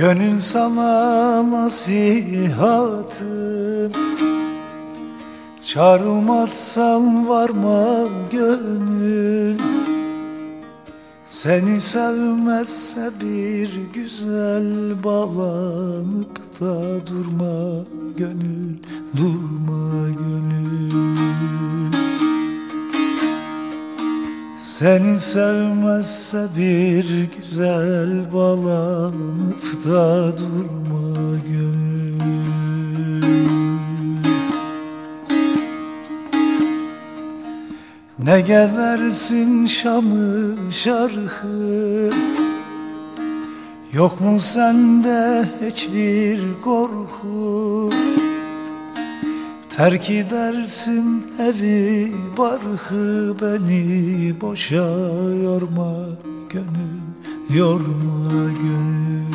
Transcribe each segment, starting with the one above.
Gönül sana nasihatım, çağrılmazsan varma gönül. Seni sevmezse bir güzel bağlanıp da durma gönül, durma gönül. Seni sevmezse bir güzel bağlanıp da durma gönül. Ne gezersin Şam'ı şarkı, yok mu sende hiçbir korku? Terk edersin evi barkı, beni boşa yorma gönül, yorma gönül.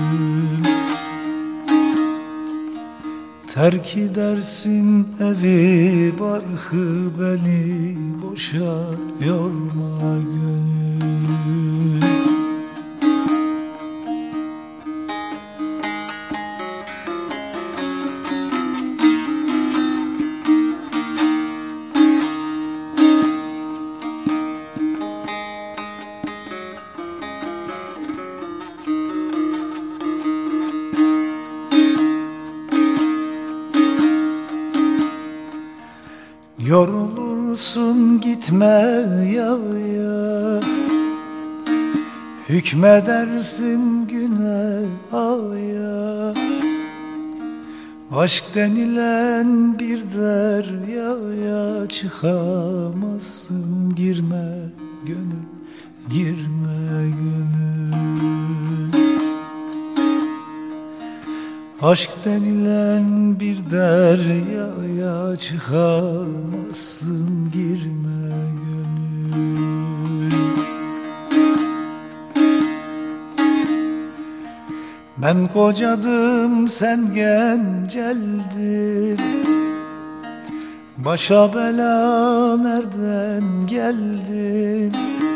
Terk edersin evi barkı, beni boşa yorma gönül. Yorulursun gitme yaya, hükmedersin güne aya. Aşk denilen bir deryaya çıkamazsın, girme gönül, girme gönül. Aşk denilen bir deryaya çıkamazsın, girme gönül. Ben kocadım, sen genceldin, başa bela nereden geldin?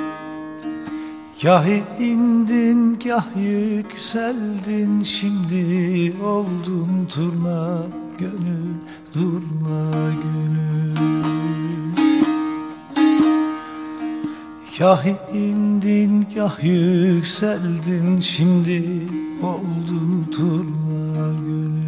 Kâh indin, kâh yükseldin, şimdi oldun turna gönül, turna gönül. Kâh indin, kâh yükseldin, şimdi oldun turna gönül.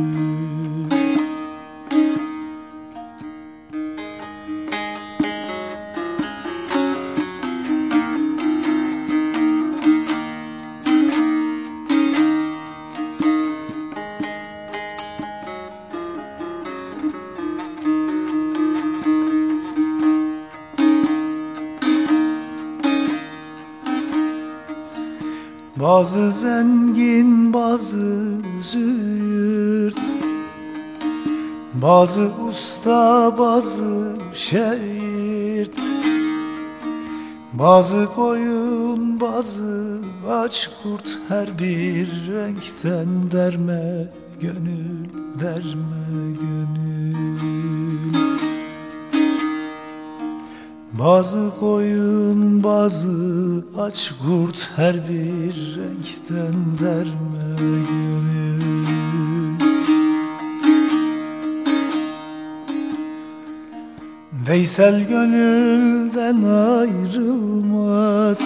Bazı zengin, bazı züğürt, bazı usta, bazı şehir, bazı koyun, bazı aç kurt, her bir renkten derme gönül, derme gönül. Bazı koyun, bazı aç kurt, her bir renkten derme gönül. Veysel gönülden ayrılmaz,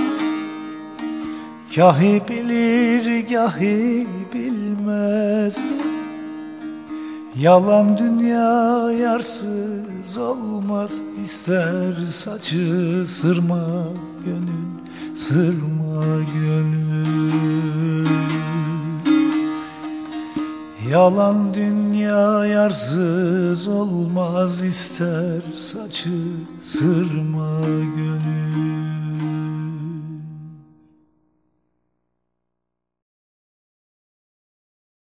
gahi bilir, gahi bilmez. Yalan dünya yarsız olmaz, ister saçı sırma gönül, sırma gönül. Yalan dünya yarsız olmaz, ister saçı sırma gönül.